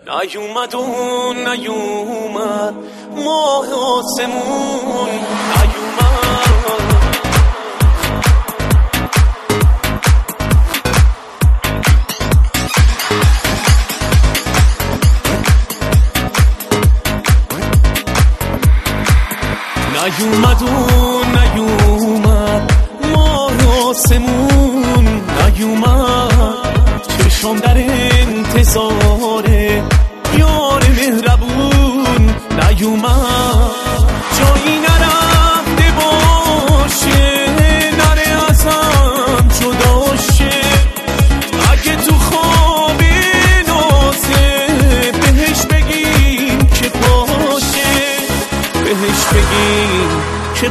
نیومد و نیومد ماه آسمون نیومد. نیومد و نیومد ماه آسمون نیومد. چشم در انتظاره یار مهربون نیومد. جایی نرفته باشه نره ازم جدا شه. اگه تو خواب نازه بهش بگیم که پاشه، بهش بگیم که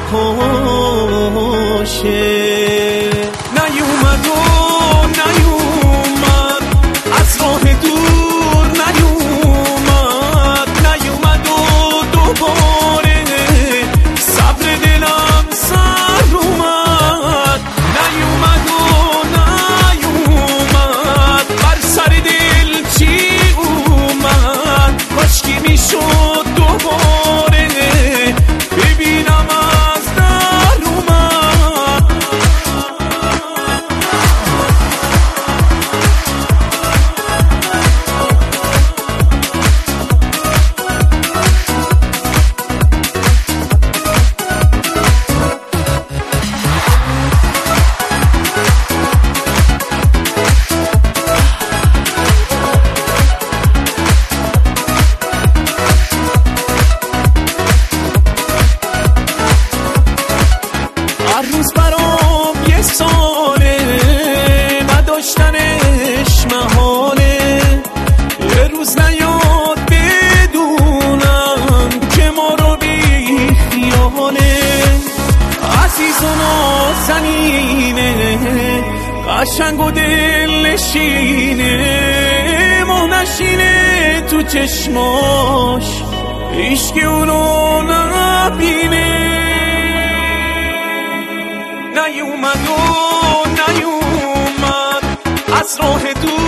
پاشه. نیومد و نیومد از راه دور نیومد. نیومد و دوباره صبر دلم سر اومد. نیومد و نیومد بر سر دل چی اومد. کاشکی میشد دوباره ببینم از در اومد. هر روز برام یه ساله نداشتنش محاله. یه روز نیاد بدونم که ما رو بی خیاله. عزیز و نازنینه قشنگ و دل نشینه. ما نشینه تو چشماش هیچکی اونو نبینه. نیومد و نیومد از راه دور